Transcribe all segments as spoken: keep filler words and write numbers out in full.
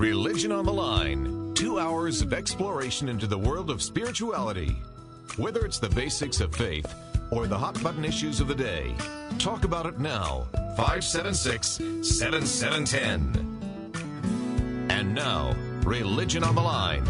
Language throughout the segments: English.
Religion on the Line. Two hours of exploration into the world of spirituality. Whether it's the basics of faith or the hot button issues of the day, talk about it now. five seven six, seven seven one zero. And now, Religion on the Line.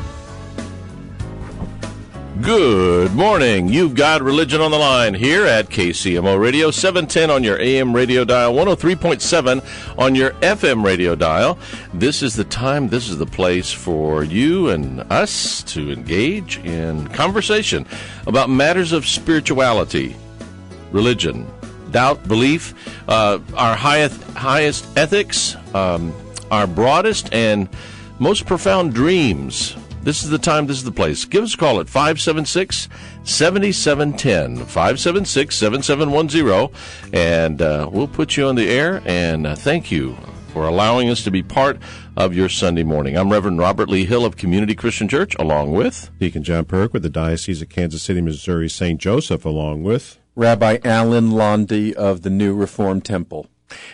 Good morning. You've got Religion on the Line here at K C M O Radio, seven ten on your A M radio dial, one oh three point seven on your F M radio dial. This is the time, this is the place for you and us to engage in conversation about matters of spirituality, religion, doubt, belief, uh, our highest, highest ethics, um, our broadest and most profound dreams. This is the time, this is the place. Give us a call at five seven six, seven seven one zero, five seven six, seven seven one zero, and uh, we'll put you on the air, and uh, thank you for allowing us to be part of your Sunday morning. I'm Reverend Robert Lee Hill of Community Christian Church, along with Deacon John Perk with the Diocese of Kansas City, Missouri, Saint Joseph, along with Rabbi Alan Londy of the New Reformed Temple.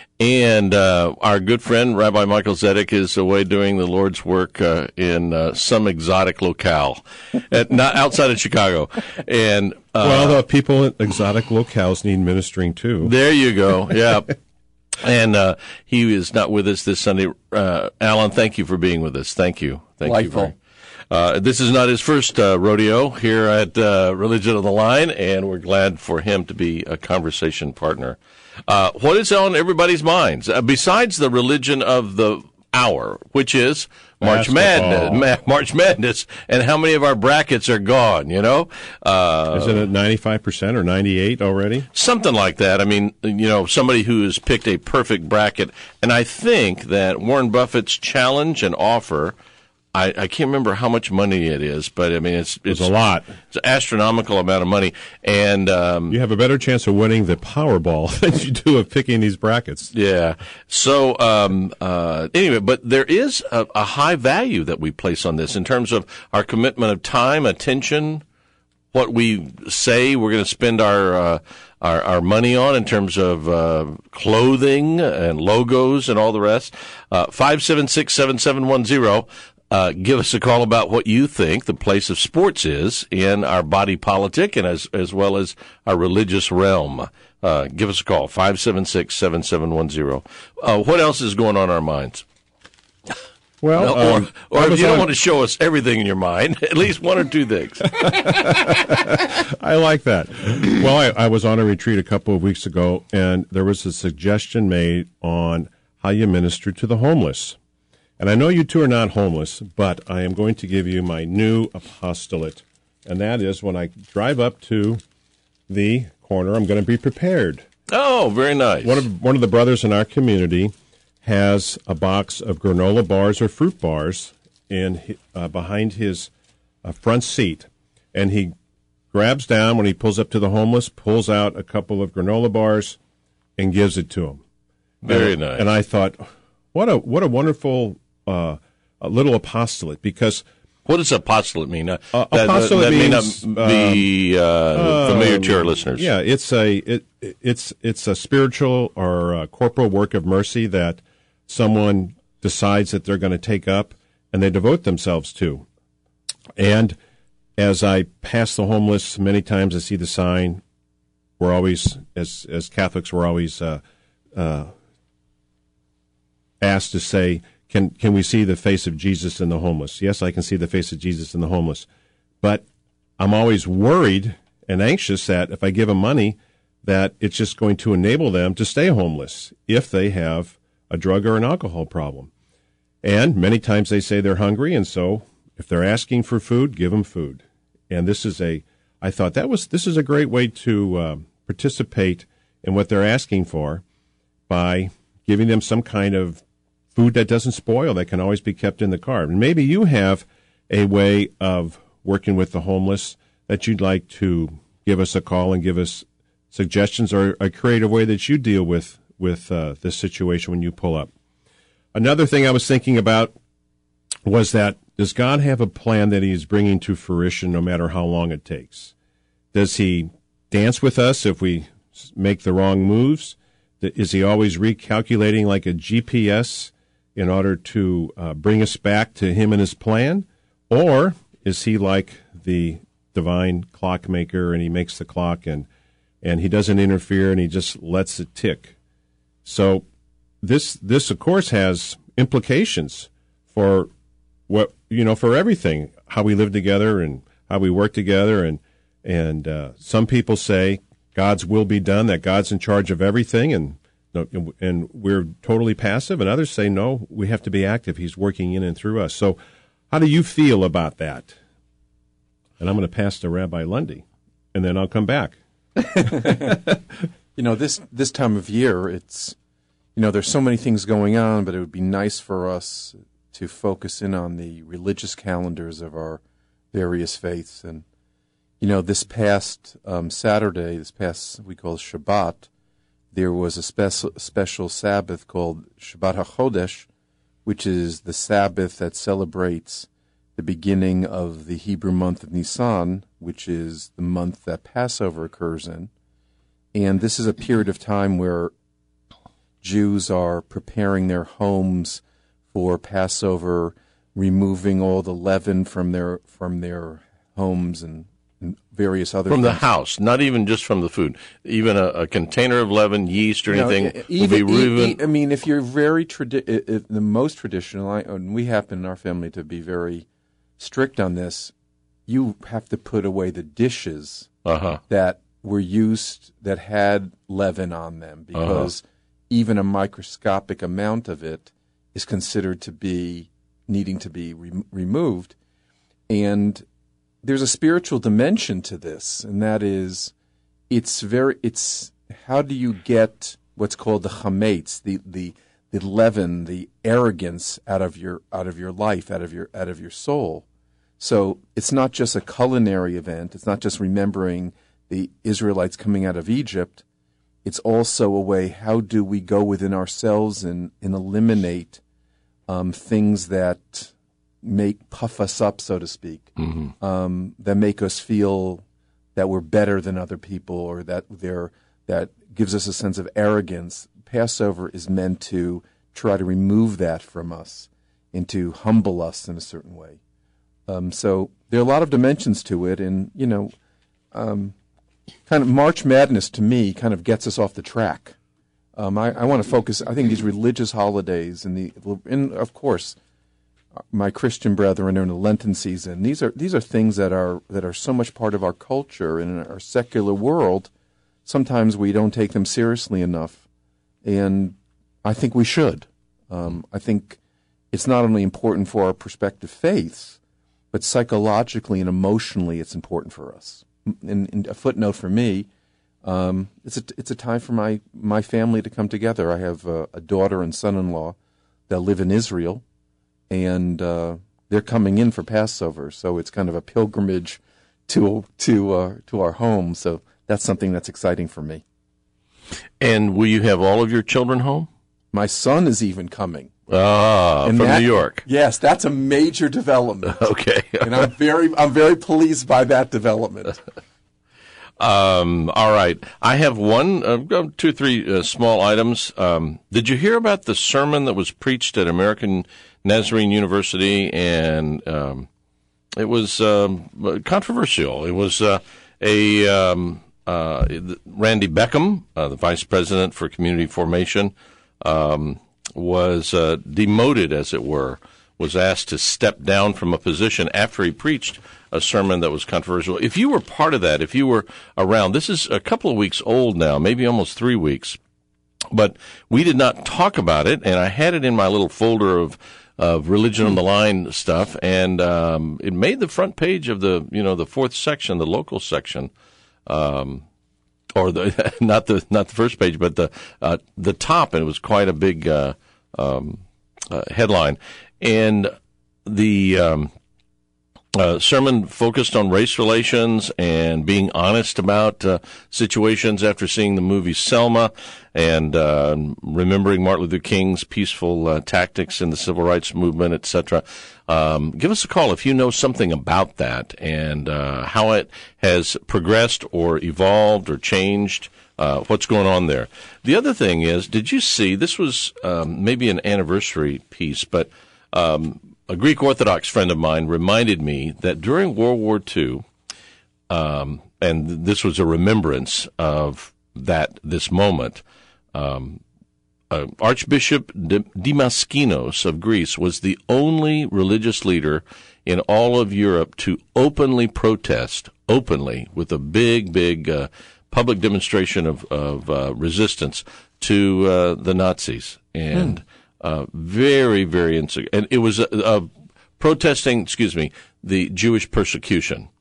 And uh, our good friend, Rabbi Michael Zedek, is away doing the Lord's work uh, in uh, some exotic locale, at, not outside of Chicago. And uh, well, the people in exotic locales need ministering too. There you go. Yeah. And uh, he is not with us this Sunday. Uh, Alan, thank you for being with us. Thank you. Thank Delightful. you. Very, uh, this is not his first uh, rodeo here at uh, Religion on the Line, and we're glad for him to be a conversation partner. Uh, what is on everybody's minds, uh, besides the religion of the hour, which is March Madness, Ma- March Madness, and how many of our brackets are gone, you know? Uh, is it at ninety-five percent or ninety-eight already? Something like that. I mean, you know, somebody who has picked a perfect bracket, and I think that Warren Buffett's challenge and offer, I, I can't remember how much money it is, but I mean, it's it's, it's a lot. It's an astronomical amount of money, and um, you have a better chance of winning the Powerball than you do of picking these brackets. Yeah. So um, uh, anyway, but there is a, a high value that we place on this in terms of our commitment of time, attention, what we say we're going to spend our, uh, our our money on in terms of uh, clothing and logos and all the rest. Uh, five seven six, seven seven one zero. Uh, give us a call about what you think the place of sports is in our body politic and as as well as our religious realm. Uh, give us a call, five seven six, seven seven one zero. Uh, what else is going on in our minds? Well, or, um, or if you don't on... want to show us everything in your mind, at least one or two things. I like that. Well, I, I was on a retreat a couple of weeks ago, and there was a suggestion made on how you minister to the homeless. And I know you two are not homeless, but I am going to give you my new apostolate. And that is when I drive up to the corner, I'm going to be prepared. Oh, very nice. One of, one of the brothers in our community has a box of granola bars or fruit bars in uh, behind his uh, front seat. And he grabs down when he pulls up to the homeless, pulls out a couple of granola bars, and gives it to them. Very and, nice. And I thought, what a what a wonderful Uh, a little apostolate, because what does apostolate mean? Uh, uh, that, apostolate that means may not be uh, uh, familiar to our listeners. Yeah, it's a it, it's it's a spiritual or a corporal work of mercy that someone decides that they're going to take up and they devote themselves to. And as I pass the homeless, many times I see the sign. We're always, as as Catholics, we're always uh, uh, asked to say, Can can we see the face of Jesus in the homeless? Yes, I can see the face of Jesus in the homeless. But I'm always worried and anxious that if I give them money, that it's just going to enable them to stay homeless if they have a drug or an alcohol problem. And many times they say they're hungry, and so if they're asking for food, give them food. And this is a, I thought that was, this is a great way to uh, participate in what they're asking for by giving them some kind of food that doesn't spoil, that can always be kept in the car. And maybe you have a way of working with the homeless that you'd like to give us a call and give us suggestions, or a creative way that you deal with, with uh, this situation when you pull up. Another thing I was thinking about was that, does God have a plan that he is bringing to fruition no matter how long it takes? Does he dance with us if we make the wrong moves? Is he always recalculating like a G P S in order to uh, bring us back to him and his plan? Or is he like the divine clockmaker, and he makes the clock and and he doesn't interfere and he just lets it tick? So this this of course has implications for what you know for everything, how we live together and how we work together, and and uh, some people say God's will be done, that God's in charge of everything, and and we're totally passive, and others say no, we have to be active. He's working in and through us. So how do you feel about that? And I'm going to pass to Rabbi Lundy, and then I'll come back. You know, this this time of year, it's, you know, there's so many things going on, but it would be nice for us to focus in on the religious calendars of our various faiths. And, you know, this past um, Saturday, this past, we call Shabbat, there was a special, special Sabbath called Shabbat HaChodesh, which is the Sabbath that celebrates the beginning of the Hebrew month of Nisan, which is the month that Passover occurs in. And this is a period of time where Jews are preparing their homes for Passover, removing all the leaven from their from their homes and, and various other from things. the house, not even just from the food, even a, a container of leaven, yeast, or anything. No, will even, be removed. I mean, if you're very tradi- the most traditional, I, and we happen in our family to be very strict on this, you have to put away the dishes uh-huh. that were used that had leaven on them, because uh-huh. even a microscopic amount of it is considered to be needing to be re- removed. And there's a spiritual dimension to this, and that is, it's very, it's, how do you get what's called the chametz, the, the, the leaven, the arrogance out of your, out of your life, out of your, out of your soul. So it's not just a culinary event. It's not just remembering the Israelites coming out of Egypt. It's also a way, how do we go within ourselves and, and eliminate um, things that make puff us up, so to speak, mm-hmm. um, that make us feel that we're better than other people, or that they're, that gives us a sense of arrogance. Passover is meant to try to remove that from us and to humble us in a certain way. Um, so there are a lot of dimensions to it, and, you know, um, kind of March Madness to me kind of gets us off the track. Um, I, I want to focus, I think these religious holidays and the, and of course, my Christian brethren are in the Lenten season. These are these are things that are that are so much part of our culture and in our secular world. Sometimes we don't take them seriously enough, and I think we should. Um, I think it's not only important for our prospective faiths, but psychologically and emotionally, it's important for us. And, and a footnote for me, um, it's a it's a time for my my family to come together. I have a, a daughter and son-in-law that live in Israel, and uh, they're coming in for Passover. So it's kind of a pilgrimage to to uh, to our home. So that's something that's exciting for me. And will you have all of your children home? My son is even coming. Ah, and from that, New York. Yes, that's a major development. Okay. And I'm very I'm very pleased by that development. Um, all right. I have one, uh, two, three uh, small items. Um, did you hear about the sermon that was preached at American Nazarene University? And um, it was um, controversial. It was uh, a um, uh, Randy Beckham, uh, the vice president for community formation, um, was uh, demoted, as it were, was asked to step down from a position after he preached a sermon that was controversial. If you were part of that, if you were around, this is a couple of weeks old now, maybe almost three weeks, but we did not talk about it, and I had it in my little folder of of Religion on the Line stuff, and um, it made the front page of the, you know, the fourth section, the local section, um, or the not the not the first page, but the uh, the top, and it was quite a big uh, um, uh, headline. And the um, uh, sermon focused on race relations and being honest about uh, situations after seeing the movie Selma, and uh, remembering Martin Luther King's peaceful uh, tactics in the civil rights movement, et cetera. Um, give us a call if you know something about that and uh, how it has progressed or evolved or changed uh, what's going on there. The other thing is, did you see, this was um, maybe an anniversary piece, but um, a Greek Orthodox friend of mine reminded me that during World War Two, um, and this was a remembrance of that this moment, um, uh, Archbishop Damaskinos of Greece was the only religious leader in all of Europe to openly protest, openly, with a big, big uh, public demonstration of, of uh, resistance to uh, the Nazis. And hmm. uh, very, very, insig- and it was uh, uh, protesting, excuse me, the Jewish persecution,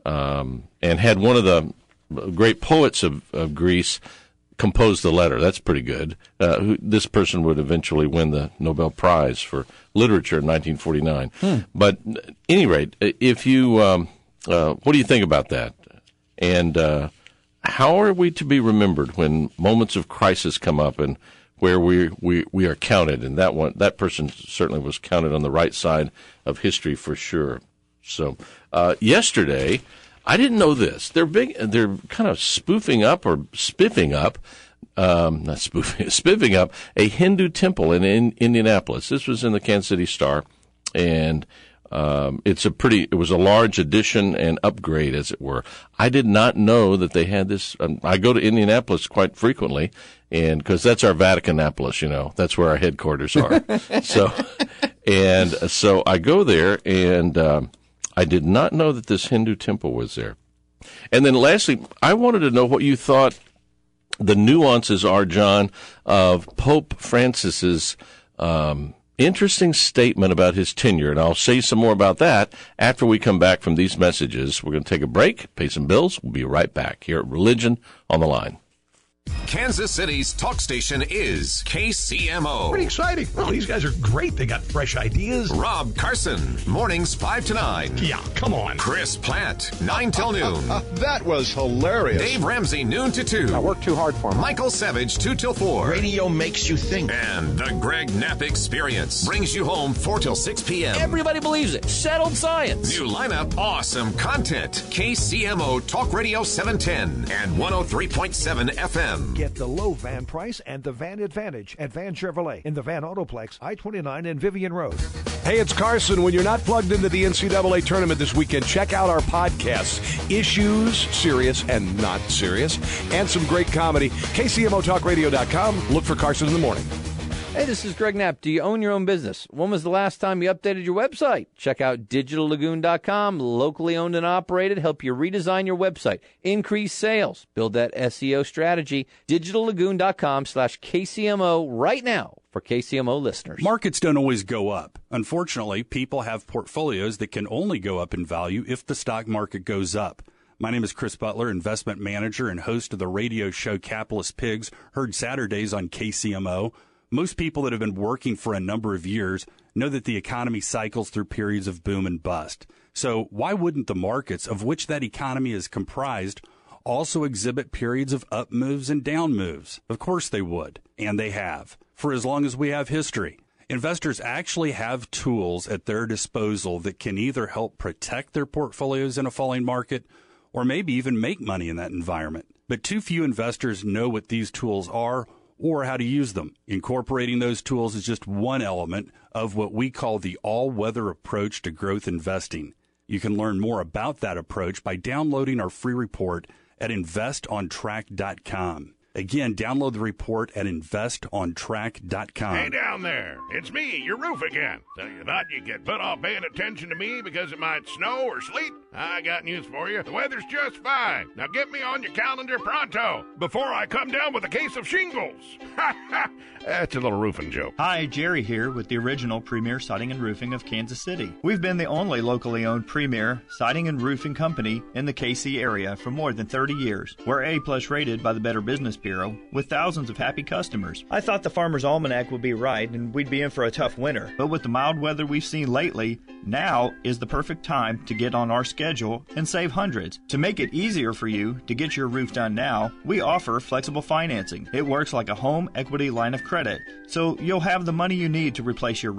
um, and had one of the great poets of, of Greece composed the letter. That's pretty good. Uh, who, this person would eventually win the Nobel Prize for Literature in nineteen forty-nine. Hmm. But at any rate, if you, um, uh, what do you think about that? And uh, how are we to be remembered when moments of crisis come up and where we we, we are counted? And that one, that person certainly was counted on the right side of history for sure. So uh, yesterday, I didn't know this. They're big. They're kind of spoofing up or spiffing up, um, not spoofing, spiffing up a Hindu temple in, in Indianapolis. This was in the Kansas City Star, and um, it's a pretty. It was a large addition and upgrade, as it were. I did not know that they had this. Um, I go to Indianapolis quite frequently, and because that's our Vaticanapolis, you know, that's where our headquarters are. so, and so I go there and. Um, I did not know that this Hindu temple was there. And then lastly, I wanted to know what you thought the nuances are, John, of Pope Francis's um, interesting statement about his tenure. And I'll say some more about that after we come back from these messages. We're going to take a break, pay some bills. We'll be right back here at Religion on the Line. Kansas City's talk station is K C M O. Pretty exciting. Oh, these guys are great. They got fresh ideas. Rob Carson, mornings five to nine. Yeah, come on. Chris Platt, nine till noon. Uh, that was hilarious. Dave Ramsey, noon to two. I worked too hard for him. Michael Savage, two till four. Radio makes you think. And the Greg Knapp Experience brings you home four till six p.m. Everybody believes it. Settled science. New lineup, awesome content. K C M O Talk Radio seven ten and one oh three point seven F M. Get the low van price and the van advantage at Van Chevrolet in the Van Autoplex, I twenty-nine and Vivian Road. Hey, it's Carson. When you're not plugged into the N C double A tournament this weekend, check out our podcasts. Issues, serious and not serious, and some great comedy. K C M O Talk Radio dot com. Look for Carson in the morning. Hey, this is Greg Knapp. Do you own your own business? When was the last time you updated your website? Check out digital lagoon dot com, locally owned and operated, help you redesign your website, increase sales, build that S E O strategy. digital lagoon dot com slash K C M O right now for K C M O listeners. Markets don't always go up. Unfortunately, people have portfolios that can only go up in value if the stock market goes up. My name is Chris Butler, investment manager and host of the radio show Capitalist Pigs, heard Saturdays on K C M O. Most people that have been working for a number of years know that the economy cycles through periods of boom and bust. So why wouldn't the markets, of which that economy is comprised, also exhibit periods of up moves and down moves? Of course they would, and they have, for as long as we have history. Investors actually have tools at their disposal that can either help protect their portfolios in a falling market or maybe even make money in that environment. But too few investors know what these tools are or how to use them. Incorporating those tools is just one element of what we call the all-weather approach to growth investing. You can learn more about that approach by downloading our free report at invest on track dot com. Again, download the report at invest on track dot com. Hey down there, it's me, your roof again. So you thought you could put off paying attention to me because it might snow or sleet? I got news for you. The weather's just fine. Now get me on your calendar pronto before I come down with a case of shingles. That's a little roofing joke. Hi, Jerry here with the original Premier Siding and Roofing of Kansas City. We've been the only locally owned premier siding and roofing company in the K C area for more than thirty years. We're A-plus rated by the Better Business Bureau with thousands of happy customers. I thought the Farmer's Almanac would be right and we'd be in for a tough winter. But with the mild weather we've seen lately, now is the perfect time to get on our schedule and save hundreds. To make it easier for you to get your roof done now, we offer flexible financing. It works like a home equity line of credit, so you'll have the money you need to replace your roof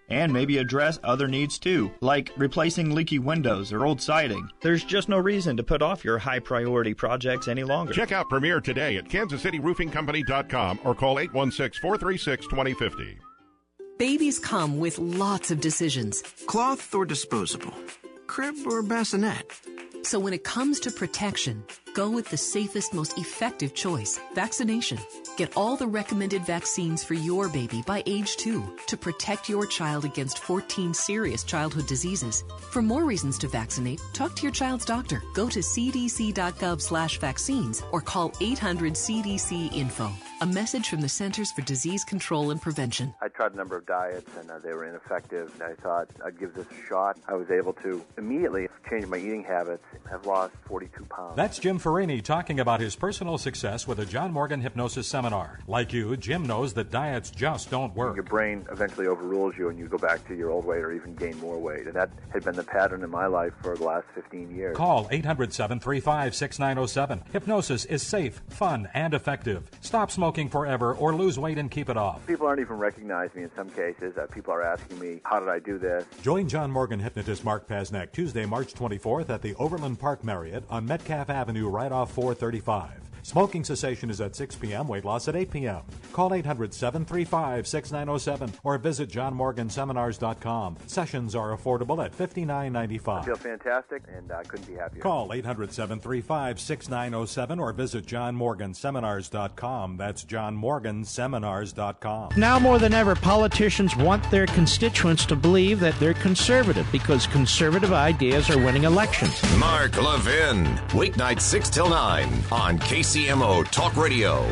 and maybe address other needs too, like replacing leaky windows or old siding. There's just no reason to put off your high priority projects any longer. Check out Premier today at kansas city roofing company dot com or call eight one six, four three six, two zero five zero. Babies come with lots of decisions. Cloth or disposable? Crib or bassinet? So when it comes to protection, go with the safest, most effective choice, vaccination. Get all the recommended vaccines for your baby by age two to protect your child against fourteen serious childhood diseases. For more reasons to vaccinate, talk to your child's doctor. Go to c d c dot gov slash vaccines or call eight hundred C D C info. A message from the Centers for Disease Control and Prevention. I tried a number of diets, and uh, they were ineffective, and I thought I'd give this a shot. I was able to immediately change my eating habits, have lost forty-two pounds. That's Jim Farini talking about his personal success with a John Morgan Hypnosis Seminar. Like you, Jim knows that diets just don't work. Your brain eventually overrules you, and you go back to your old weight or even gain more weight, and that had been the pattern in my life for the last fifteen years. Call eight hundred, seven three five, six nine zero seven. Hypnosis is safe, fun, and effective. Stop smoking forever or lose weight and keep it off. People aren't even recognizing me in some cases. Uh, people are asking me, how did I do this? Join John Morgan hypnotist Mark Pasnak Tuesday, March twenty-fourth at the Overland Park Marriott on Metcalf Avenue right off four thirty-five. Smoking cessation is at six p.m., weight loss at eight p.m. Call eight hundred, seven three five, six nine zero seven or visit john morgan seminars dot com. Sessions are affordable at fifty-nine ninety-five. I feel fantastic, and I couldn't be happier. Call eight hundred, seven three five, six nine zero seven or visit john morgan seminars dot com. That's john morgan seminars dot com. Now more than ever, politicians want their constituents to believe that they're conservative because conservative ideas are winning elections. Mark Levin, weeknights six till nine on K C M O Talk Radio.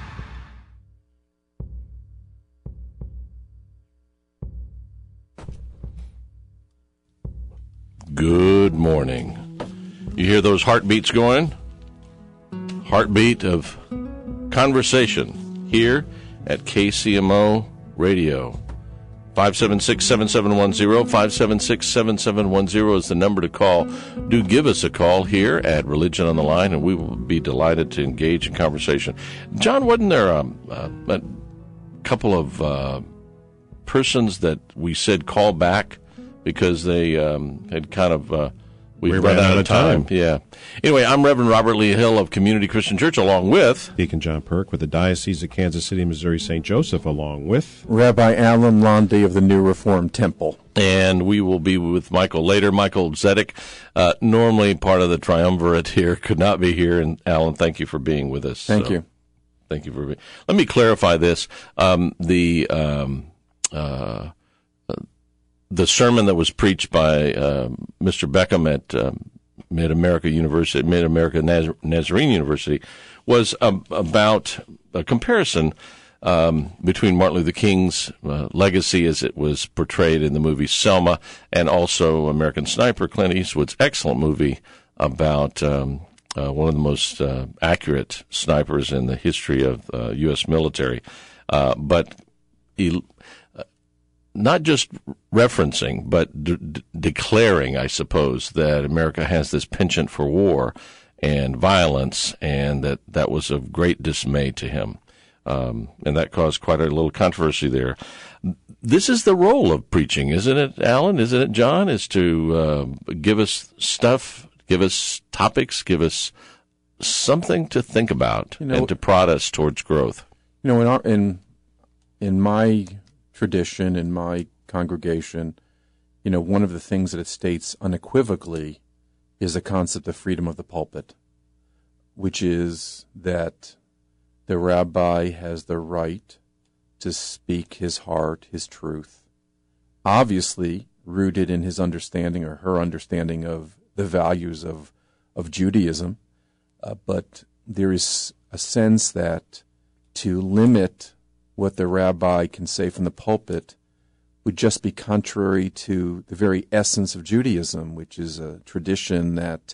Good morning. You hear those heartbeats going? Heartbeat of conversation here at K C M O Radio. five seven six, seven seven one zero, five seven six, seven seven one zero is the number to call. Do give us a call here at Religion on the Line, and we will be delighted to engage in conversation. John, wasn't there um, uh, a couple of uh, persons that we said call back because they um, had kind of... Uh, We've we run ran out of time. time. Yeah. Anyway, I'm Reverend Robert Lee Hill of Community Christian Church, along with Deacon John Perk with the Diocese of Kansas City, Missouri, Saint Joseph, along with Rabbi Alan Londy of the New Reformed Temple. And we will be with Michael later. Michael Zedek, uh, normally part of the triumvirate here, could not be here. And Alan, thank you for being with us. Thank so, you. Thank you for being. Let me clarify this. Um, the um, uh, the sermon that was preached by uh, Mister Beckham at um, Mid America University, Mid America Naz- Nazarene University, was um, about a comparison um, between Martin Luther King's uh, legacy as it was portrayed in the movie Selma, and also American Sniper, Clint Eastwood's excellent movie about um, uh, one of the most uh, accurate snipers in the history of uh, U S military, uh, but. He, Not just referencing, but de- de- declaring, I suppose, that America has this penchant for war and violence, and that that was of great dismay to him. Um, and that caused quite a little controversy there. This is the role of preaching, isn't it, Alan? Isn't it, John? Is to uh, give us stuff, give us topics, give us something to think about, you know, and to prod us towards growth. You know, in our, in in my tradition, in my congregation, you know, one of the things that it states unequivocally is the concept of freedom of the pulpit, which is that the rabbi has the right to speak his heart, his truth, obviously rooted in his understanding or her understanding of the values of, of Judaism, uh, but there is a sense that to limit what the rabbi can say from the pulpit would just be contrary to the very essence of Judaism, which is a tradition that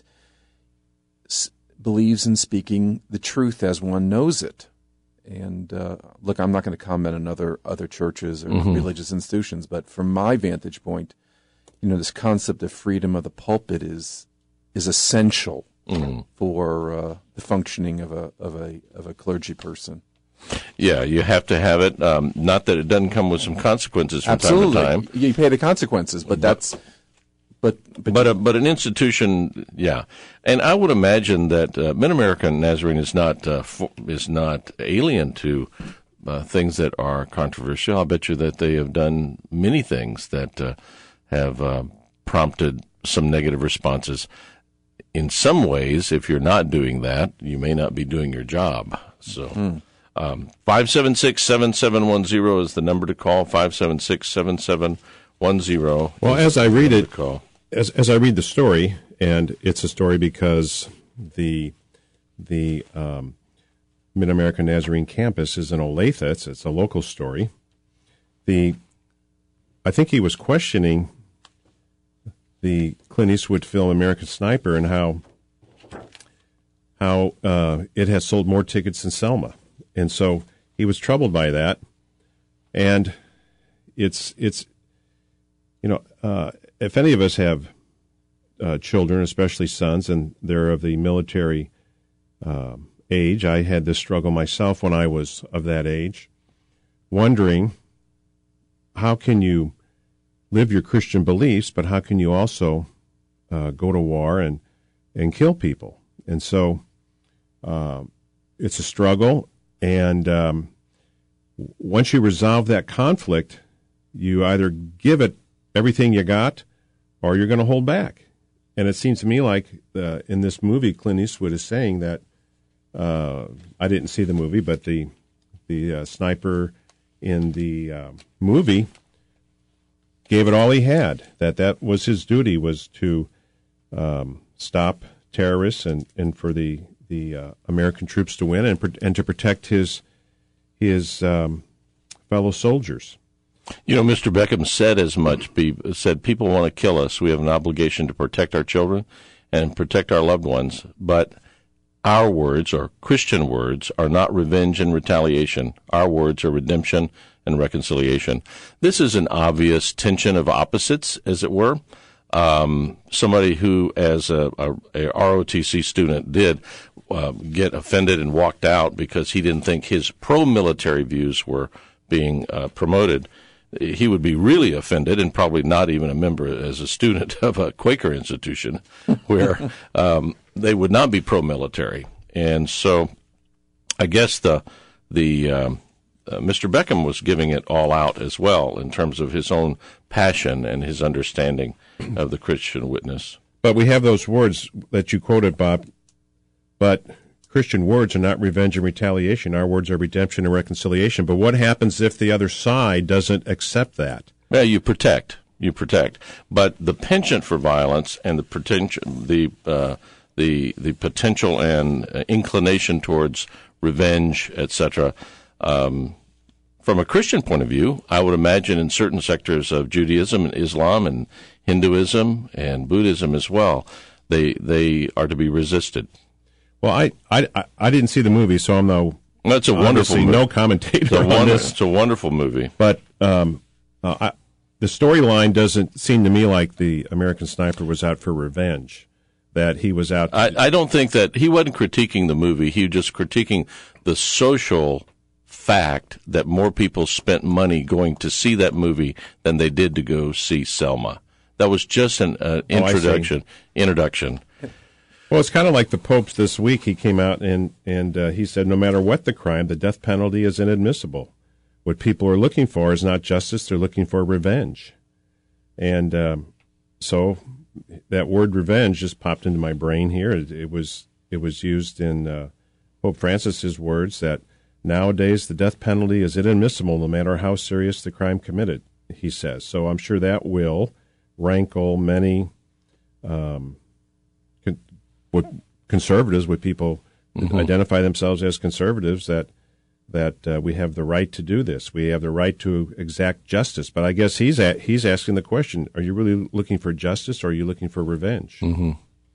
s- believes in speaking the truth as one knows it. And uh, look, I'm not going to comment on other other churches or mm-hmm. religious institutions, but from my vantage point, you know, this concept of freedom of the pulpit is is essential mm-hmm. for uh, the functioning of a of a of a clergy person. Yeah, you have to have it. Um, not that it doesn't come with some consequences from Absolutely. time to time. You pay the consequences, but that's but but but, a, but an institution, yeah. And I would imagine that uh, Mid-American Nazarene is not uh, for, is not alien to uh, things that are controversial. I'll bet you that they have done many things that uh, have uh, prompted some negative responses. In some ways, if you're not doing that, you may not be doing your job. So, mm. um, five seven six, seven seven one zero is the number to call, five seven six, seven seven one zero. Well, as I read it, as as I read the story, and it's a story because the the um, Mid-American Nazarene campus is in Olathe. It's, it's a local story. The I think he was questioning the Clint Eastwood film American Sniper and how how uh, it has sold more tickets than Selma, and so he was troubled by that. And it's it's you know uh, if any of us have uh, children, especially sons, and they're of the military uh, age, I had this struggle myself when I was of that age, wondering how can you live your Christian beliefs, but how can you also uh, go to war and, and kill people? And so uh, it's a struggle, and um, once you resolve that conflict, you either give it everything you got or you're going to hold back. And it seems to me like uh, in this movie, Clint Eastwood is saying that, uh, I didn't see the movie, but the, the uh, sniper in the uh, movie gave it all he had, that that was his duty, was to um, stop terrorists and, and for the, the uh, American troops to win and and to protect his his um, fellow soldiers. You know, Mister Beckham said as much, said people want to kill us. We have an obligation to protect our children and protect our loved ones, but our words, or Christian words, are not revenge and retaliation. Our words are redemption and reconciliation. This is an obvious tension of opposites, as it were. Um, somebody who, as a, a, a R O T C student, did uh, get offended and walked out because he didn't think his pro-military views were being uh, promoted. He would be really offended, and probably not even a member as a student of a Quaker institution where um, they would not be pro-military. And so I guess the the um, Uh, Mister Beckham was giving it all out as well in terms of his own passion and his understanding of the Christian witness. But we have those words that you quoted, Bob, but Christian words are not revenge and retaliation. Our words are redemption and reconciliation. But what happens if the other side doesn't accept that? Well, you protect. You protect. But the penchant for violence and the potential, the uh, the the potential and uh, inclination towards revenge, et cetera, Um, from a Christian point of view, I would imagine in certain sectors of Judaism and Islam and Hinduism and Buddhism as well, they they are to be resisted. Well, I I, I didn't see the movie, so I'm no that's a wonderful movie. no commentator It's a, on wonder, this. It's a wonderful movie. But um, uh, I, the storyline doesn't seem to me like the American Sniper was out for revenge. That he was out. To I, I don't think that he wasn't critiquing the movie. He was just critiquing the social fact that more people spent money going to see that movie than they did to go see Selma. That was just an uh, introduction. Oh, introduction. Well, it's kind of like the Pope this week. He came out and and uh, he said, no matter what the crime, the death penalty is inadmissible. What people are looking for is not justice; they're looking for revenge. And um, so that word "revenge" just popped into my brain here. It, it was it was used in uh, Pope Francis's words that nowadays the death penalty is inadmissible no matter how serious the crime committed, he says. So I'm sure that will rankle many um, con- what conservatives, what people mm-hmm. identify themselves as conservatives, that that uh, we have the right to do this. We have the right to exact justice. But I guess he's at, he's asking the question, are you really looking for justice or are you looking for revenge? Mm-hmm.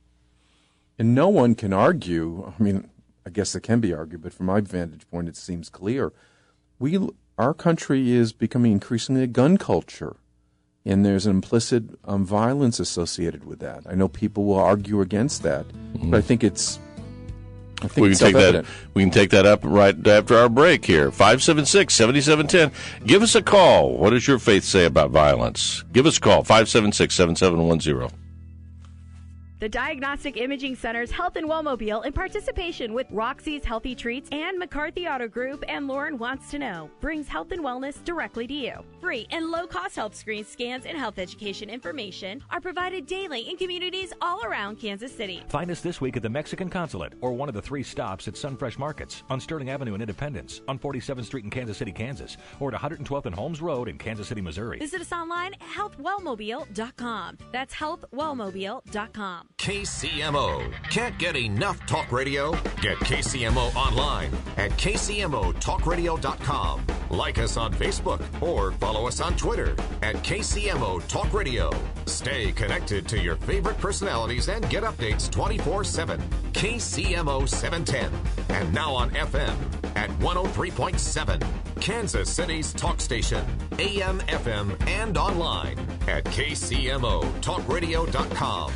And no one can argue, I mean, I guess it can be argued, but from my vantage point, it seems clear. We, our country is becoming increasingly a gun culture, and there's an implicit um, violence associated with that. I know people will argue against that, mm-hmm. but I think it's I think we can it's take that. self-evident. We can take that up right after our break here. five seven six, seven seven one zero. Give us a call. What does your faith say about violence? Give us a call. five seven six, seven seven one zero. The Diagnostic Imaging Center's Health and Wellmobile, in participation with Roxy's Healthy Treats and McCarthy Auto Group and Lauren Wants to Know, brings health and wellness directly to you. Free and low-cost health screens, scans, and health education information are provided daily in communities all around Kansas City. Find us this week at the Mexican Consulate or one of the three stops at Sunfresh Markets on Sterling Avenue in Independence, on forty-seventh Street in Kansas City, Kansas, or at one hundred twelfth and Holmes Road in Kansas City, Missouri. Visit us online at health wellmobile dot com. That's health wellmobile dot com. K C M O. Can't get enough talk radio? Get K C M O online at K C M O talk radio dot com. Like us on Facebook or follow us on Twitter at K C M O Talk Radio. Stay connected to your favorite personalities and get updates twenty-four seven. K C M O seven ten. And now on F M at one oh three point seven. Kansas City's talk station. A M, F M, and online at K C M O talk radio dot com.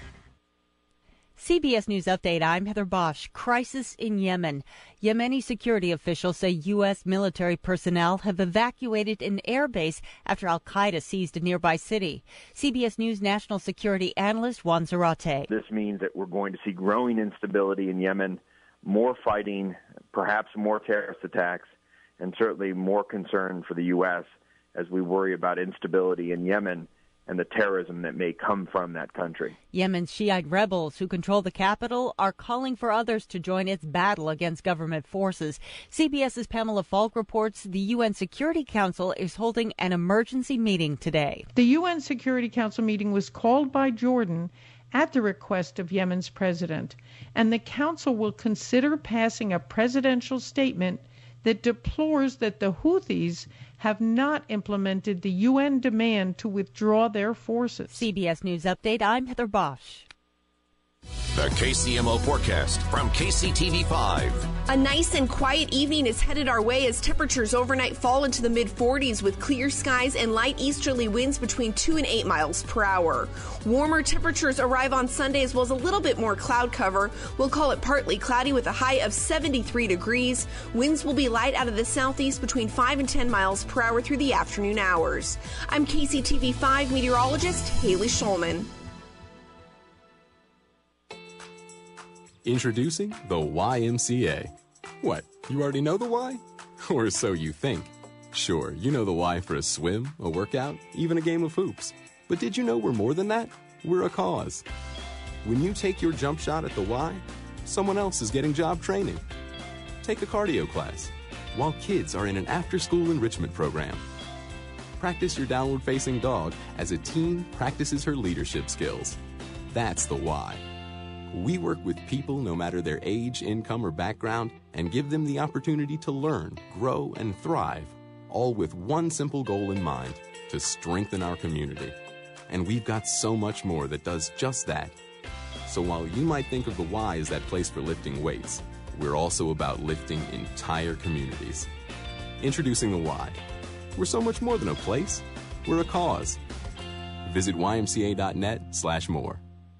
C B S News Update, I'm Heather Bosch. Crisis in Yemen. Yemeni security officials say U S military personnel have evacuated an airbase after al-Qaeda seized a nearby city. C B S News national security analyst Juan Zarate. This means that we're going to see growing instability in Yemen, more fighting, perhaps more terrorist attacks, and certainly more concern for the U S as we worry about instability in Yemen and the terrorism that may come from that country. Yemen's Shiite rebels who control the capital are calling for others to join its battle against government forces. CBS's Pamela Falk reports the U N Security Council is holding an emergency meeting today. The U N Security Council meeting was called by Jordan at the request of Yemen's president, and the council will consider passing a presidential statement that deplores that the Houthis have not implemented the U N demand to withdraw their forces. C B S News Update, I'm Heather Bosch. The K C M O forecast from K C T V five. A nice and quiet evening is headed our way as temperatures overnight fall into the mid forties with clear skies and light easterly winds between two and eight miles per hour. Warmer temperatures arrive on Sunday as well as a little bit more cloud cover. We'll call it partly cloudy with a high of seventy-three degrees. Winds will be light out of the southeast between five and ten miles per hour through the afternoon hours. I'm K C T V five meteorologist Haley Schulman. Introducing the Y M C A. What, you already know the why? Or so you think. Sure, you know the why for a swim, a workout, even a game of hoops. But did you know we're more than that? We're a cause. When you take your jump shot at the Y, someone else is getting job training. Take a cardio class, while kids are in an after-school enrichment program. Practice your downward-facing dog as a teen practices her leadership skills. That's the why. We work with people no matter their age, income, or background and give them the opportunity to learn, grow, and thrive, all with one simple goal in mind, to strengthen our community. And we've got so much more that does just that. So while you might think of the Y as that place for lifting weights, we're also about lifting entire communities. Introducing the Y. We're so much more than a place. We're a cause. Visit Y M C A dot net slash more.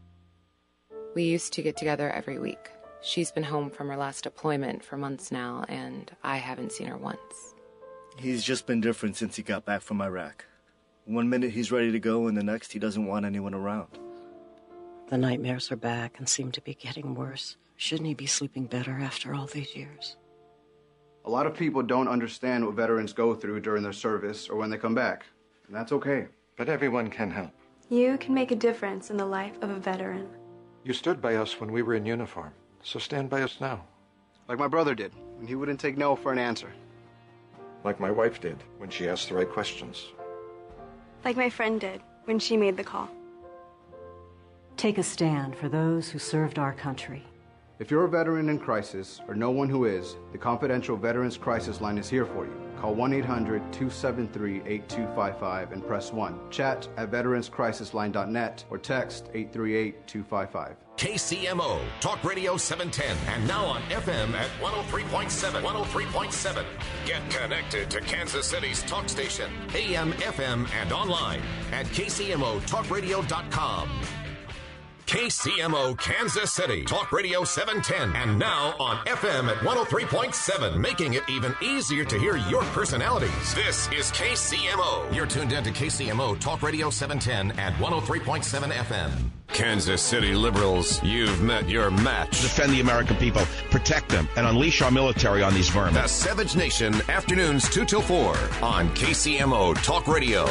We used to get together every week. She's been home from her last deployment for months now, and I haven't seen her once. He's just been different since he got back from Iraq. One minute he's ready to go, and the next he doesn't want anyone around. The nightmares are back and seem to be getting worse. Shouldn't he be sleeping better after all these years? A lot of people don't understand what veterans go through during their service or when they come back, and that's okay. But everyone can help. You can make a difference in the life of a veteran. You stood by us when we were in uniform, so stand by us now. Like my brother did, when he wouldn't take no for an answer. Like my wife did, when she asked the right questions. Like my friend did, when she made the call. Take a stand for those who served our country. If you're a veteran in crisis, or know one who is, the confidential Veterans Crisis Line is here for you. Call one eight hundred two seven three eight two five five and press one. Chat at veterans crisis line dot net or text eight three eight two five five. K C M O, Talk Radio seven ten, and now on F M at one oh three point seven. one oh three point seven. Get connected to Kansas City's talk station, A M, F M, and online at K C M O talk radio dot com. K C M O Kansas City, Talk Radio seven ten, and now on F M at one oh three point seven, making it even easier to hear your personalities. This is K C M O. You're tuned in to K C M O Talk Radio seven ten at one oh three point seven F M. Kansas City liberals, you've met your match. Defend the American people, protect them, and unleash our military on these vermin. The Savage Nation, afternoons two till four on K C M O Talk Radio.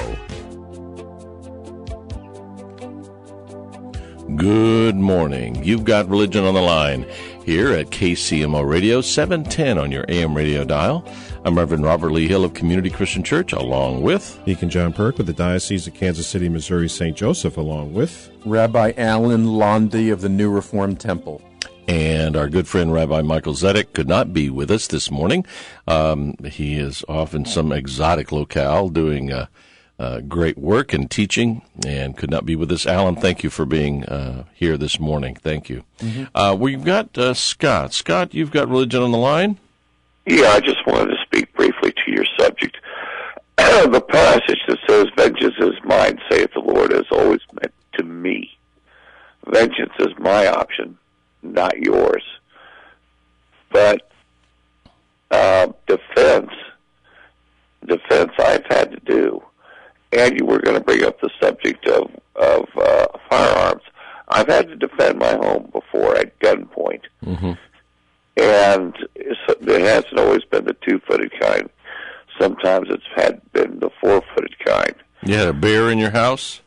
Good morning. You've got Religion on the Line here at K C M O Radio, seven ten on your A M radio dial. I'm Reverend Robert Lee Hill of Community Christian Church, along with Deacon John Perk with the Diocese of Kansas City, Missouri, Saint Joseph, along with Rabbi Alan Londy of the New Reformed Temple. And our good friend Rabbi Michael Zedek could not be with us this morning. Um, he is off in some exotic locale doing uh, uh, great work and teaching and could not be with us. Alan, thank you for being uh, here this morning. Thank you. Mm-hmm. Uh, we've got uh, Scott. Scott, you've got Religion on the Line? Yeah, I just wanted to speak briefly to your subject. The passage that says, "Vengeance is mine, saith the Lord," is always meant to me. Vengeance is my option, not yours. But uh, defense, defense I've had to do. And you were going to bring up the subject of, of uh, firearms. I've had to defend my home before at gunpoint. Mm-hmm. And it hasn't always been the two-footed kind. Sometimes it's had been the four-footed kind. You had a bear in your house?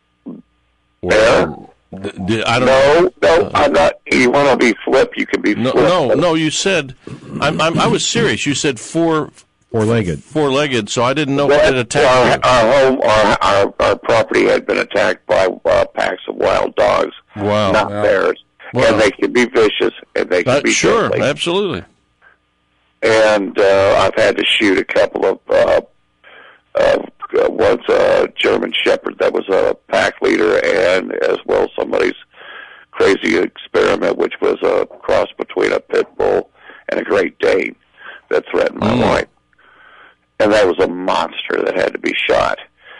Bear? Did, I don't no, no, uh, I'm not. You want to be flip, you can be no, flip. No, no, you said, I'm, I'm, I was serious. You said four... Four-legged. Four-legged, so I didn't know well, what it attacked. Our, our home, our, our, our property had been attacked by uh, packs of wild dogs, wow. not wow. bears. Wow. And they can be vicious, and they can uh, be Sure, deadly. absolutely. And uh, I've had to shoot a couple of, uh, uh, one's a German Shepherd that was a pack leader, and as well somebody's crazy experiment, which was a cross between a pit bull and a Great Dane that threatened my mm. life. And that was a monster that had to be shot.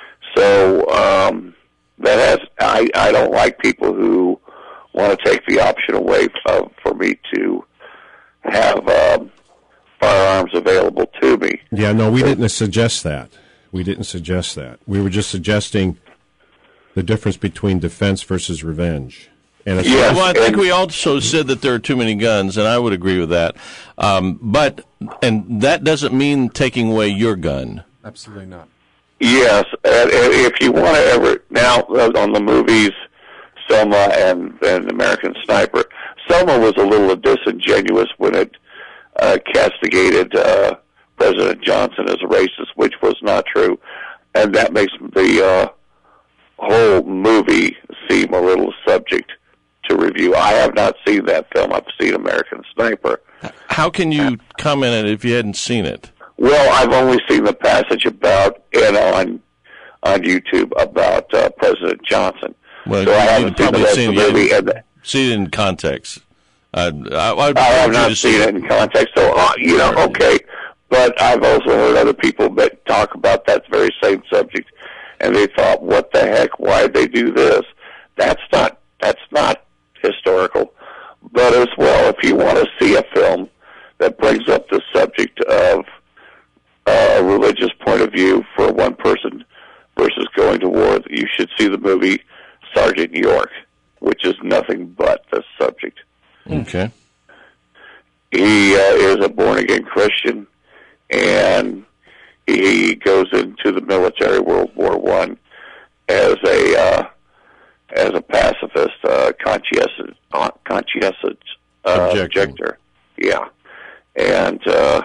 So um, that has I, I don't like people who want to take the option away from, for me to have um, firearms available to me. Yeah, no, we didn't suggest that. We didn't suggest that. We were just suggesting the difference between defense versus revenge. And it's yes, well, I think we also said that there are too many guns, and I would agree with that. Um, but and that doesn't mean taking away your gun. Absolutely not. Yes, and, and if you want to ever now on the movies, Selma and, and American Sniper, Selma was a little disingenuous when it uh, castigated uh, President Johnson as a racist, which was not true, and that makes the uh, whole movie seem a little subject to review. I have not seen that film. I've seen American Sniper. How can you comment on it if you hadn't seen it? Well, I've only seen the passage about and on on YouTube about uh, President Johnson. Well, so you, I haven't you've seen the probably rest seen of the movie. And the, see it in context. Uh, I, I, I have not seen it in context. So uh, you know, okay. But I've also heard other people that talk about that very same subject, and they thought, "What the heck? Why did they do this?" That's not. That's not historical. But as well, if you want to see a film that brings up the subject of uh, a religious point of view for one person versus going to war, you should see the movie Sergeant York, which is nothing but the subject. Okay. He uh, is a born-again Christian, and he goes into the military, World War One, as a uh, as a pacifist, uh, conscientious, uh, conscientious uh, objector. Yeah, and uh,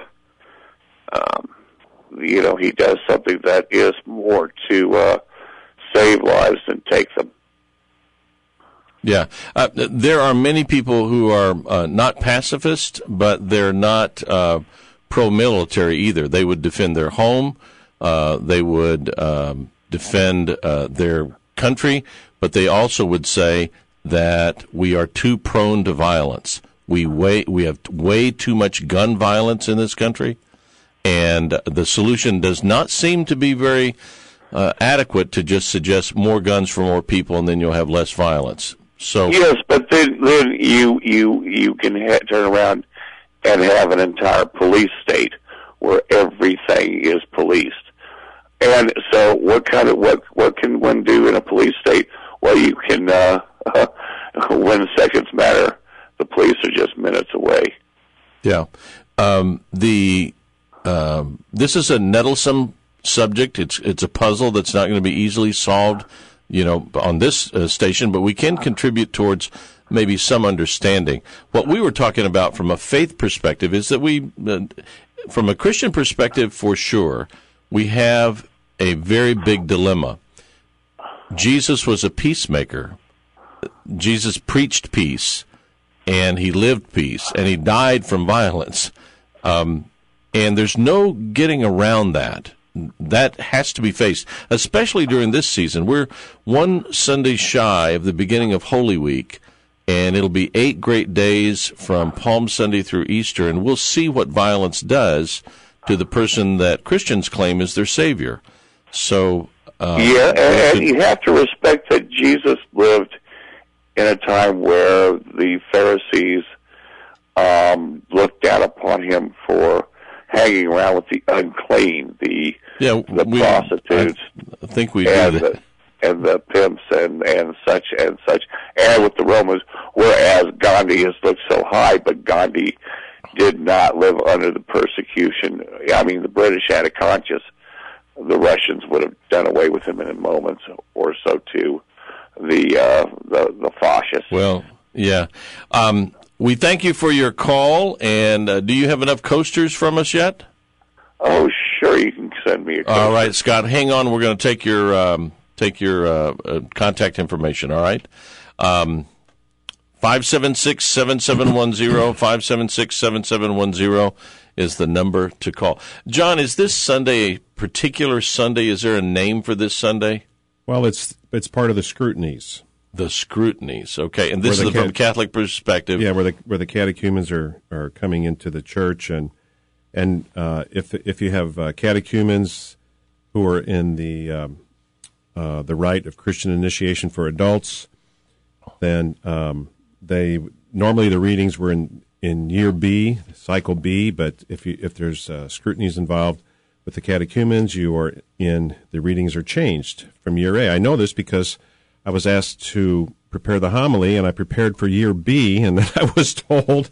um, you know, he does something that is more to uh, save lives than take them. Yeah, uh, there are many people who are uh, not pacifist, but they're not uh, pro-military either. They would defend their home, uh, they would um, defend uh, their country, but they also would say that we are too prone to violence. We way, we have way too much gun violence in this country, and the solution does not seem to be very uh, adequate to just suggest more guns for more people, and then you'll have less violence. So yes, but then then you you you can ha- turn around and have an entire police state where everything is policed. And so, what kind of what what can one do in a police state? Well, you can uh, when seconds matter, the police are just minutes away. Yeah, um, the um, this is a nettlesome subject. It's it's a puzzle that's not going to be easily solved, you know, on this uh, station. But we can contribute towards maybe some understanding. What we were talking about from a faith perspective is that we, uh, from a Christian perspective, for sure, we have a very big dilemma. Jesus was a peacemaker. Jesus preached peace, and he lived peace, and he died from violence. Um, and there's no getting around that. That has to be faced, especially during this season. We're one Sunday shy of the beginning of Holy Week, and it'll be eight great days from Palm Sunday through Easter, and we'll see what violence does to the person that Christians claim is their Savior. So, uh, yeah, and, and you have to respect that Jesus lived in a time where the Pharisees um, looked down upon him for hanging around with the unclean, the yeah, the we, prostitutes, I think we and do that. The, and the pimps and, and such and such, and with the Romans. Whereas Gandhi has looked so high, but Gandhi did not live under the persecution. I mean, the British had a conscience. The Russians would have done away with him in a moment or so too. The uh, the the fascists. Well, yeah. Um, we thank you for your call. And uh, do you have enough coasters from us yet? Oh, sure. You can send me a coaster. All right, Scott. Hang on. We're going to take your um, take your uh, uh, contact information. All right. Um, five seven six, seven seven one zero, five seven six, seven seven one zero is the number to call. John, is this Sunday a particular Sunday? Is there a name for this Sunday? Well, it's it's part of the scrutinies. The scrutinies, okay. And this Where is the from a Catholic perspective. Yeah, where the where the catechumens are, are coming into the church, and and uh, if if you have uh, catechumens who are in the um, uh, the rite of Christian initiation for adults, then um, they normally the readings were in, in year B, cycle B. But if you if there's uh, scrutinies involved with the catechumens, you are in the readings are changed from year A. I know this because I was asked to prepare the homily, and I prepared for year B, and then I was told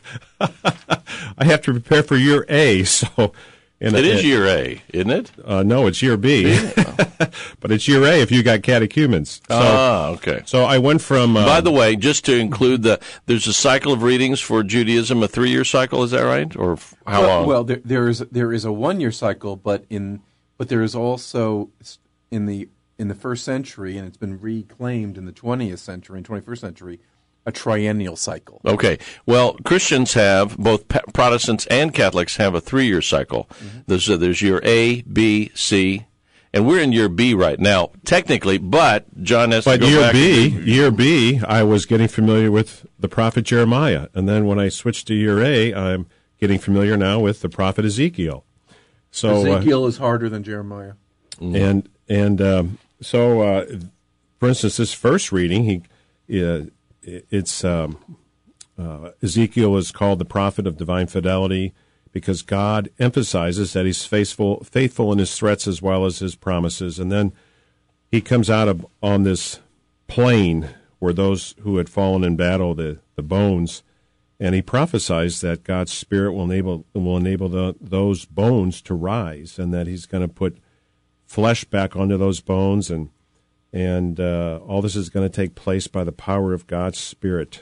I have to prepare for year A. So and it, it is year A, isn't it? Uh, no, it's year B. But it's year A if you got catechumens. So, ah, okay. So I went from... Uh, By the way, just to include the... There's a cycle of readings for Judaism, a three-year cycle, is that right? Or how well, long? Well, there, there is there is a one-year cycle, but in but there is also in the in the first century, and it's been reclaimed in the twentieth century and twenty-first century, a triennial cycle. Okay. Well, Christians have, both Protestants and Catholics have a three-year cycle. Mm-hmm. There's, uh, there's year A, B, C, and we're in year B right now, technically, but John has but to go year back. B, and, year B, I was getting familiar with the prophet Jeremiah, and then when I switched to year A, I'm getting familiar now with the prophet Ezekiel. So Ezekiel uh, is harder than Jeremiah. Mm-hmm. And, and um, so, uh, for instance, this first reading, he... Uh, It's um, uh, Ezekiel is called the prophet of divine fidelity because God emphasizes that he's faithful, faithful in his threats as well as his promises. And then he comes out of on this plain where those who had fallen in battle, the, the bones, and he prophesies that God's Spirit will enable will enable the, those bones to rise, and that he's going to put flesh back onto those bones, and And uh, all this is going to take place by the power of God's Spirit.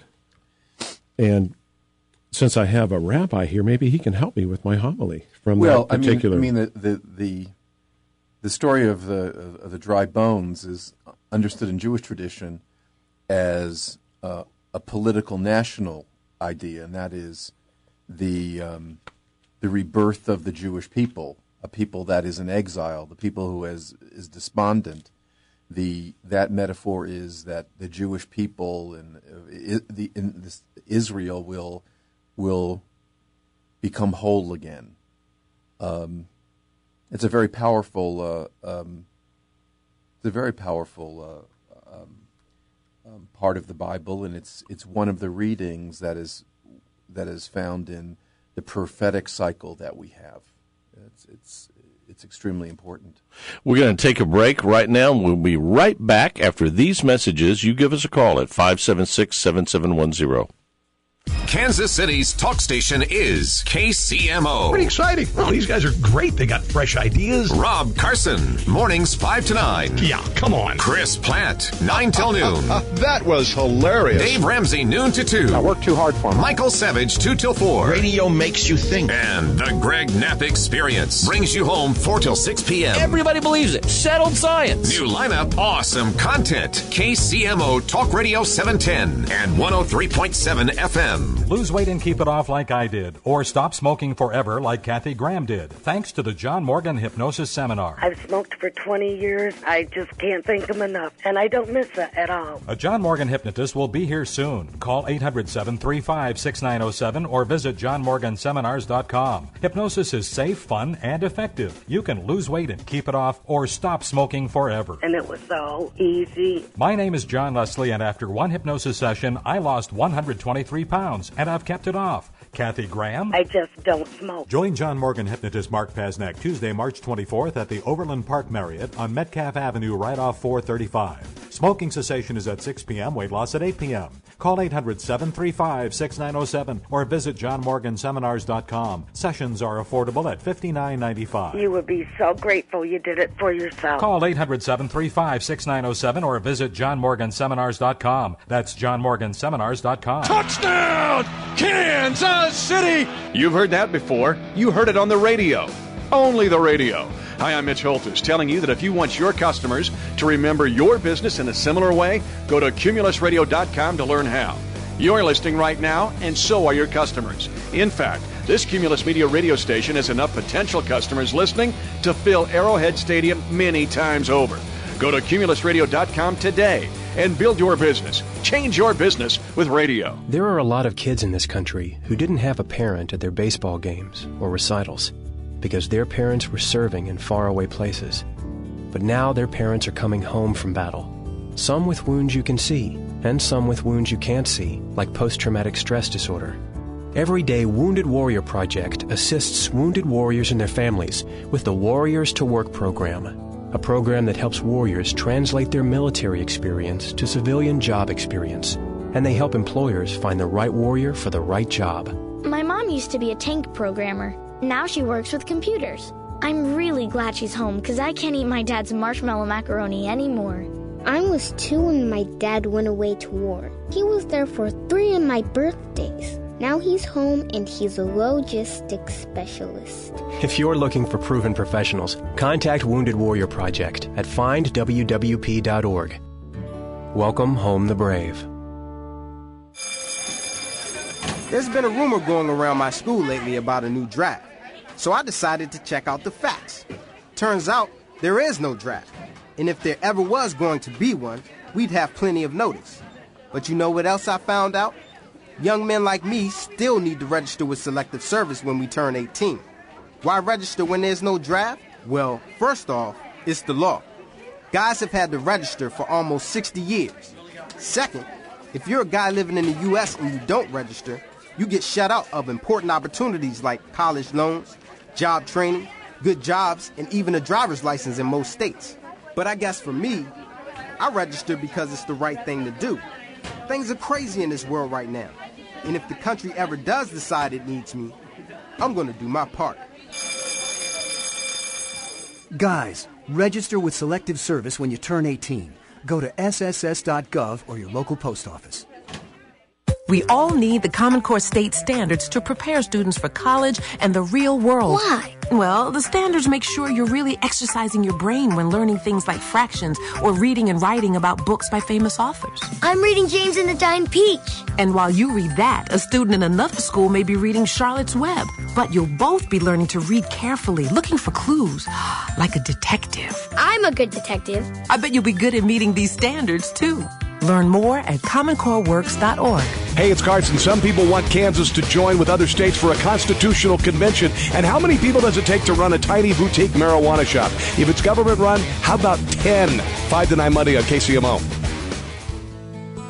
And since I have a rabbi here, maybe he can help me with my homily from well, that particular. I mean, I mean the, the the the story of the of the dry bones is understood in Jewish tradition as uh, a political national idea, and that is the um, the rebirth of the Jewish people, a people that is in exile, the people who is is despondent. The that metaphor is that the Jewish people and uh, the in this, Israel will will become whole again. Um, it's a very powerful. Uh, um, it's a very powerful uh, um, um, part of the Bible, and it's it's one of the readings that is that is found in the prophetic cycle that we have. It's it's it's extremely important. We're going to take a break right now, and we'll be right back after these messages. You give us a call at five seven six, seven seven one zero. Kansas City's talk station is K C M O. Pretty exciting. Oh, these guys are great. They got fresh ideas. Rob Carson, mornings five to nine. Yeah, come on. Chris Platt, nine till noon. That was hilarious. Dave Ramsey, noon to two. I worked too hard for him. Michael Savage, two till four. Radio makes you think. And the Greg Knapp Experience brings you home four till six p.m. Everybody believes it. Settled science. New lineup, awesome content. K C M O Talk Radio seven ten and one oh three point seven F M. Lose weight and keep it off like I did, or stop smoking forever like Kathy Graham did, thanks to the John Morgan Hypnosis Seminar. I've smoked for twenty years. I just can't thank them enough, and I don't miss it at all. A John Morgan hypnotist will be here soon. Call eight hundred, seven three five, six nine zero seven or visit john morgan seminars dot com. Hypnosis is safe, fun, and effective. You can lose weight and keep it off, or stop smoking forever. And it was so easy. My name is John Leslie, and after one hypnosis session, I lost one hundred twenty-three pounds, and I've kept it off. Kathy Graham? I just don't smoke. Join John Morgan hypnotist Mark Pasnak Tuesday, March twenty-fourth at the Overland Park Marriott on Metcalf Avenue, right off four thirty-five. Smoking cessation is at six p.m., weight loss at eight p.m. Call eight hundred, seven three five, six nine zero seven or visit john morgan seminars dot com. Sessions are affordable at fifty-nine ninety-five. You would be so grateful you did it for yourself. Call eight hundred, seven three five, six nine zero seven or visit john morgan seminars dot com. That's john morgan seminars dot com. Touchdown, Kansas City! You've heard that before. You heard it on the radio. Only the radio. Hi, I'm Mitch Holtis, telling you that if you want your customers to remember your business in a similar way, go to cumulus radio dot com to learn how. You're listening right now, and so are your customers. In fact, this Cumulus Media radio station has enough potential customers listening to fill Arrowhead Stadium many times over. Go to cumulus radio dot com today and build your business. Change your business with radio. There are a lot of kids in this country who didn't have a parent at their baseball games or recitals because their parents were serving in faraway places. But now their parents are coming home from battle. Some with wounds you can see, and some with wounds you can't see, like post-traumatic stress disorder. Every day, Wounded Warrior Project assists wounded warriors and their families with the Warriors to Work program, a program that helps warriors translate their military experience to civilian job experience, and they help employers find the right warrior for the right job. My mom used to be a tank programmer. Now she works with computers. I'm really glad she's home because I can't eat my dad's marshmallow macaroni anymore. I was two when my dad went away to war. He was there for three of my birthdays. Now he's home and he's a logistics specialist. If you're looking for proven professionals, contact Wounded Warrior Project at find w w p dot org. Welcome home the brave. There's been a rumor going around my school lately about a new draft, so I decided to check out the facts. Turns out there is no draft, and if there ever was going to be one, we'd have plenty of notice. But you know what else I found out? Young men like me still need to register with Selective Service when we turn eighteen. Why register when there's no draft? Well, first off, it's the law. Guys have had to register for almost sixty years. Second, if you're a guy living in the U S and you don't register, you get shut out of important opportunities like college loans, job training, good jobs, and even a driver's license in most states. But I guess for me, I registered because it's the right thing to do. Things are crazy in this world right now. And if the country ever does decide it needs me, I'm going to do my part. Guys, register with Selective Service when you turn eighteen. Go to s s s dot gov or your local post office. We all need the Common Core state standards to prepare students for college and the real world. Why? Well, the standards make sure you're really exercising your brain when learning things like fractions or reading and writing about books by famous authors. I'm reading James and the Giant Peach. And while you read that, a student in another school may be reading Charlotte's Web. But you'll both be learning to read carefully, looking for clues, like a detective. I'm a good detective. I bet you'll be good at meeting these standards, too. Learn more at common core works dot org. Hey, it's Carson. Some people want Kansas to join with other states for a constitutional convention. And how many people does it take to run a tiny boutique marijuana shop? If it's government run, how about ten? five to nine Monday on K C M O.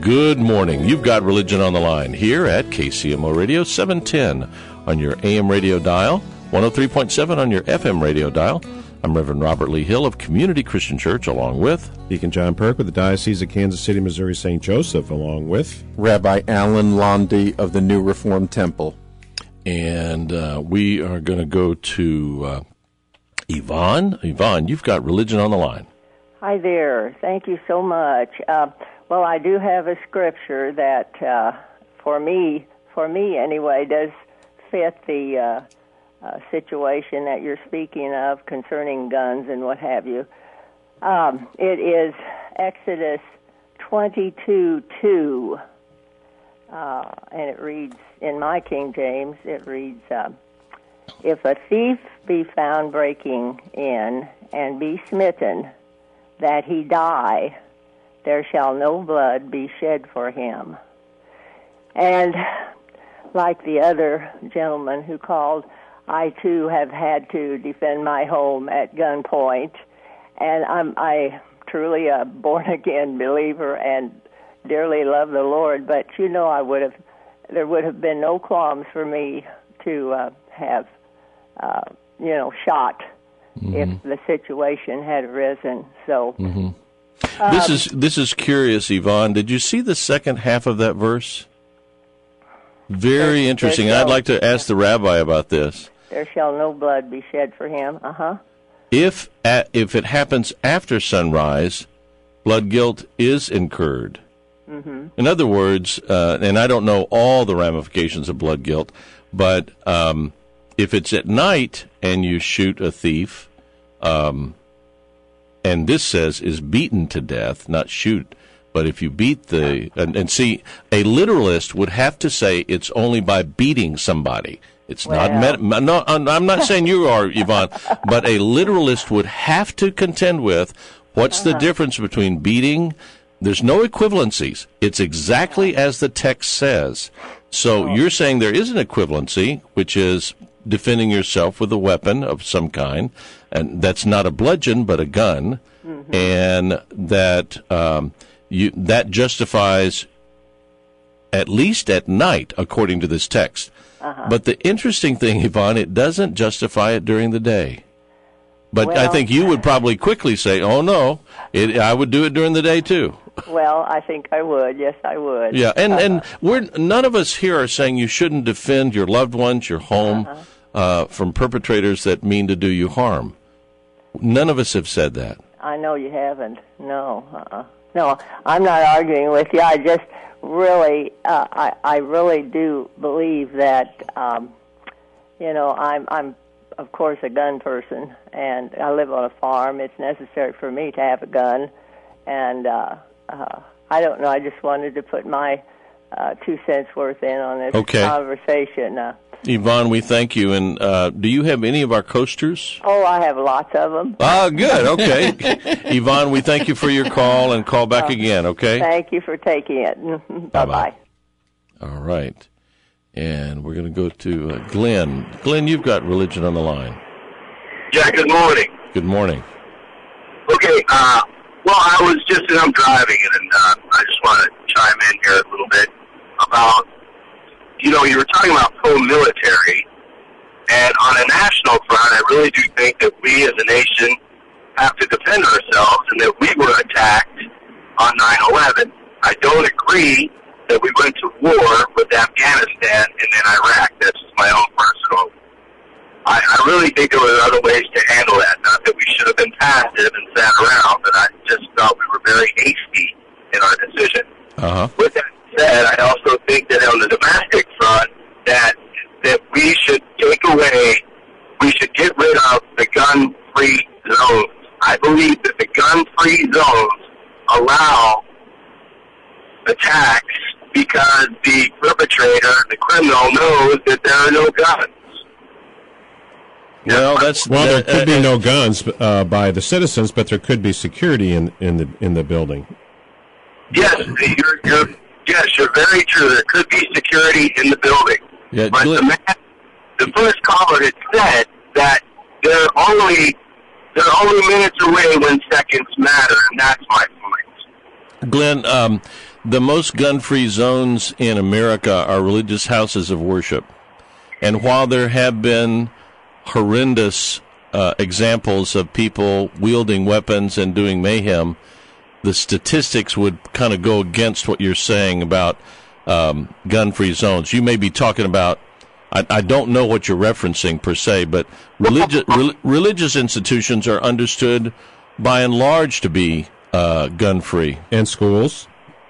Good morning. You've got Religion on the Line here at K C M O Radio, seven ten on your A M radio dial, one oh three point seven on your F M radio dial. I'm Reverend Robert Lee Hill of Community Christian Church, along with Deacon John Perk with the Diocese of Kansas City, Missouri, Saint Joseph, along with Rabbi Alan Londy of the New Reformed Temple. And uh, we are going to go to uh, Yvonne. Yvonne, you've got Religion on the Line. Hi there. Thank you so much. Uh, well, I do have a scripture that, uh, for me, for me anyway, does fit the uh, uh, situation that you're speaking of concerning guns and what have you. Um, it is Exodus twenty-two two, uh, and it reads, in my King James, it reads, uh, if a thief be found breaking in and be smitten, that he die, there shall no blood be shed for him. And like the other gentleman who called, I too have had to defend my home at gunpoint, and I'm I truly a born-again believer and dearly love the Lord, but you know I would have, there would have been no qualms for me to uh, have, uh, you know, shot Mm-hmm. if the situation had arisen. So mm-hmm. um, this is this is curious, Yvonne. Did you see the second half of that verse? Very there, interesting. There shall, I'd like to ask the rabbi about this. There shall no blood be shed for him. Uh-huh. If at, if it happens after sunrise, blood guilt is incurred. Mm-hmm. In other words, uh, and I don't know all the ramifications of blood guilt, but um, if it's at night and you shoot a thief, um, and this says is beaten to death, not shoot, but if you beat the, and, and see, a literalist would have to say it's only by beating somebody. It's well. not, med- no, I'm not saying you are, Yvonne, but a literalist would have to contend with what's uh-huh. the difference between beating. There's no equivalencies. It's exactly as the text says. So oh. you're saying there is an equivalency, which is defending yourself with a weapon of some kind, and that's not a bludgeon but a gun, mm-hmm. and that um, you that justifies at least at night, according to this text. Uh-huh. But the interesting thing, Yvonne, it doesn't justify it during the day. But well, I think you would probably quickly say, "Oh no, it, I would do it during the day too." Well, I think I would. Yes, I would. Yeah, and and we're none of us here are saying you shouldn't defend your loved ones, your home. Uh-huh. Uh, from perpetrators that mean to do you harm. None of us have said that. I know you haven't. No, uh-uh. No, I'm not arguing with you. I just really, uh, I, I really do believe that, um, you know, I'm, I'm, of course, a gun person, and I live on a farm. It's necessary for me to have a gun, and uh, uh, I don't know. I just wanted to put my uh, two cents worth in on this okay. conversation. Uh, Yvonne, we thank you. And uh, do you have any of our coasters? Oh, I have lots of them. Ah, good. Okay. Yvonne, we thank you for your call, and call back uh, again, okay? Thank you for taking it. Bye-bye. Bye-bye. All right. And we're going to go to uh, Glenn. Glenn, you've got Religion on the Line. Yeah, good morning. Good morning. Okay, uh, well, I was just, and I'm driving, and uh, I just want to chime in here a little bit about, you know, you were talking about pro-military, and on a national front, I really do think that we as a nation have to defend ourselves, and that we were attacked on nine eleven. I don't agree that we went to war with Afghanistan and then Iraq. That's just my own personal. I, I really think there were other ways to handle that. Not that we should have been passive and sat around, but I just felt we were very hasty in our decision. Uh-huh. With that said, I also think that on the domestic front, that that we should take away, we should get rid of the gun-free zones. I believe that the gun-free zones allow attacks because the perpetrator, the criminal, knows that there are no guns. Well, that's well. There uh, could be uh, no guns uh, by the citizens, but there could be security in, in the in the building. Yes, you're, you're yes, you're very true. There could be security in the building, yeah, but the, man, the first caller had said that they're only they're only minutes away when seconds matter, and that's my point. Glenn, um, the most gun-free zones in America are religious houses of worship. And while there have been horrendous uh, examples of people wielding weapons and doing mayhem, the statistics would kind of go against what you're saying about um, gun-free zones. You may be talking about, I, I don't know what you're referencing per se, but religi- re- religious institutions are understood by and large to be uh, gun-free. And schools,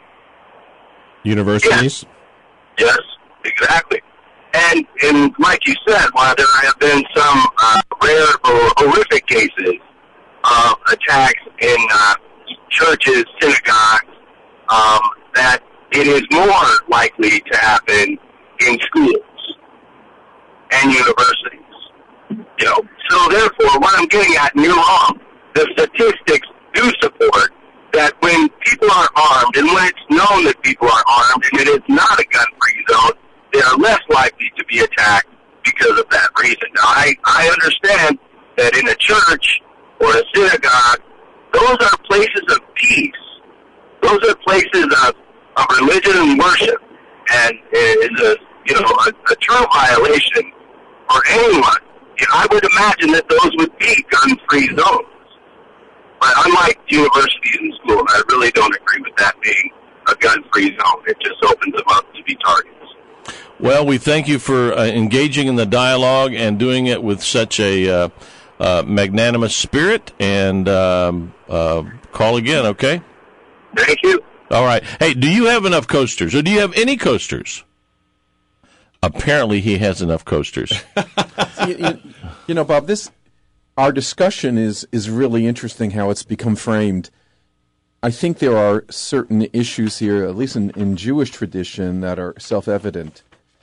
universities. Yes, yes, exactly. And, and like you said, while there have been some uh, rare or horrific cases of attacks in uh, churches, synagogues, um, that it is more likely to happen in schools and universities. You know, so therefore, what I'm getting at, and you're wrong, the statistics do support that when people are armed, and when it's known that people are armed, and it is not a gun-free zone, they are less likely to be attacked because of that reason. Now, I, I understand that in a church or a synagogue, those are places of peace. Those are places of, of religion and worship, and it is a, you know, a, a true violation for anyone. I would imagine that those would be gun-free zones. But unlike universities and schools, I really don't agree with that being a gun-free zone. It just opens them up to be targets. Well, we thank you for uh, engaging in the dialogue and doing it with such a uh, uh, magnanimous spirit. And um, uh, call again, okay? Thank you. All right. Hey, do you have enough coasters, or do you have any coasters? Apparently, he has enough coasters. you, you, you know, Bob, this our discussion is is really interesting. How it's become framed. I think there are certain issues here, at least in, in Jewish tradition, that are self-evident.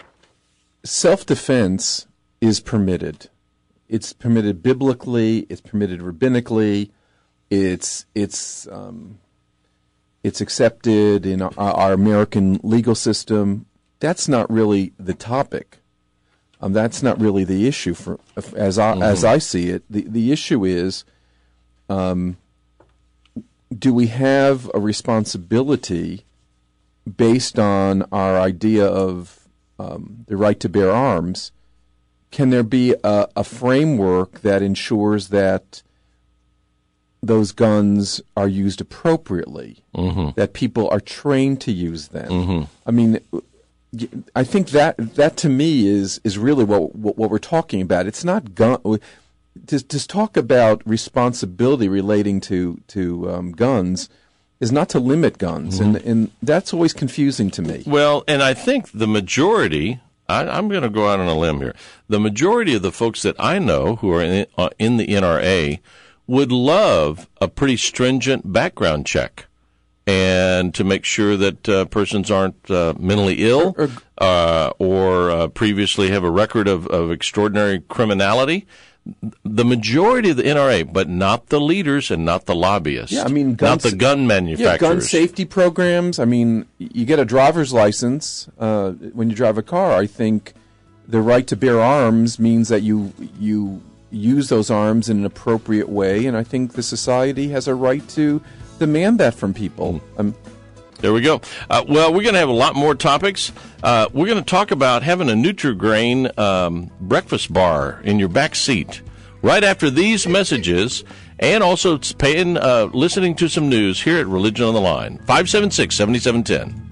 Self-defense is permitted. It's permitted biblically. It's permitted rabbinically. It's it's um, it's accepted in our, our American legal system. That's not really the topic. Um, that's not really the issue. For as I mm-hmm. as I see it, the the issue is, um, do we have a responsibility based on our idea of um, the right to bear arms? Can there be a, a framework that ensures that those guns are used appropriately, mm-hmm. that people are trained to use them? Mm-hmm. I mean, I think that that to me is is really what what, what we're talking about. It's not gun. To, to talk about responsibility relating to to um, guns is not to limit guns, Mm-hmm. and and that's always confusing to me. Well, and I think the majority, I, I'm going to go out on a limb here, the majority of the folks that I know who are in, uh, in the N R A would love a pretty stringent background check, and to make sure that uh, persons aren't uh, mentally ill or, uh, or uh, previously have a record of, of extraordinary criminality. The majority of the N R A, but not the leaders and not the lobbyists. Yeah, I mean, not the gun manufacturers. Yeah, gun safety programs. I mean, you get a driver's license uh, when you drive a car. I think the right to bear arms means that you you use those arms in an appropriate way, and I think the society has a right to demand that from people. Mm. Um, There we go. Uh, well, we're going to have a lot more topics. Uh, we're going to talk about having a Nutri-Grain um, breakfast bar in your back seat right after these messages, and also paying, uh, listening to some news here at Religion on the Line. five seven six, seven seven one zero.